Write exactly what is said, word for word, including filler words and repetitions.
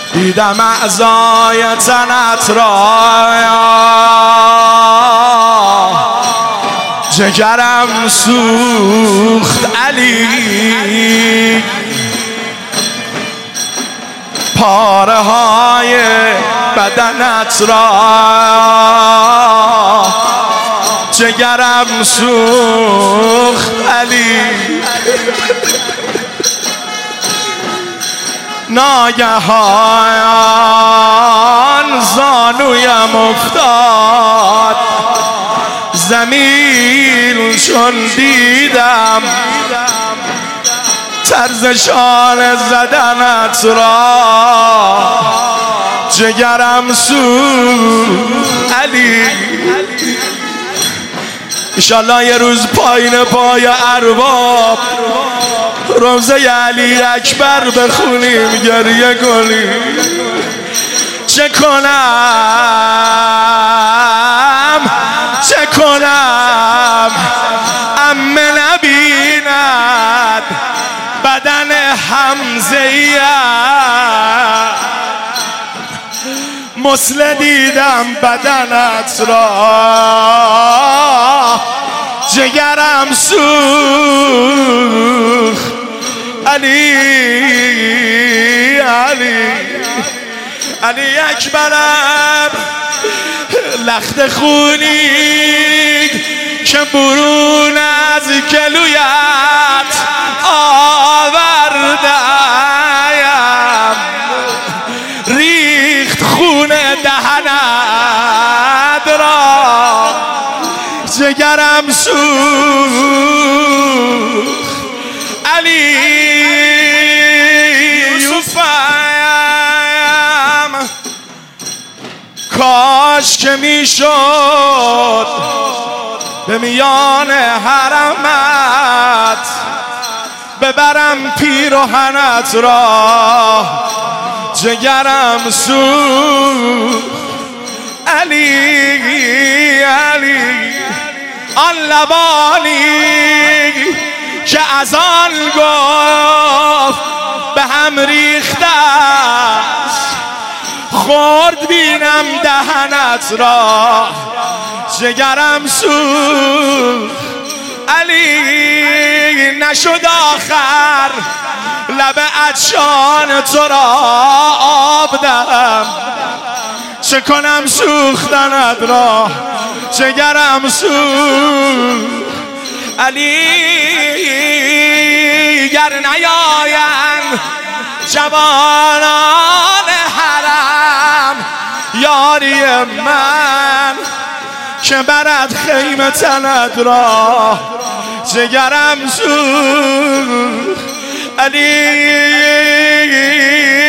دیدم اعضای تنت را، جگرم سوخت علی، پاره های بدنت را، جگرم سوخت علی. ناگهان زانویم افتاد زمین، چون دیدم طرز شانه زدنت را، جگرم سوخت علی. انشالله یه روز پایین پای ارباب روزه علی اکبر بخونیم، گریه کنیم. چه کنم چه کنم عمه نبیند بدن حمزه‌ای، مسله دیدم بدنت را، جگرم سوخت علی علی علی اکبرم. لخت خونی که برون از گلویت آوردم، ریخت خون دهنت را، جگرم سوخت علی. یوسفم کاش که میشد به میان حرمت ببرم پیراهنت را، جگرم سوخت علی علی. آن لبانی که از آن گفت به هم ریخته است، خورد بینم دهنت را، جگرم سوخت علی. نشد آخر لب عطشان تو را آب دهم، چه کنم سوختنت را، جگرم سوخت علی. گر نیایند جوانان حرم یاری من، که برد خیمه تنت را، جگرم سوخت علی.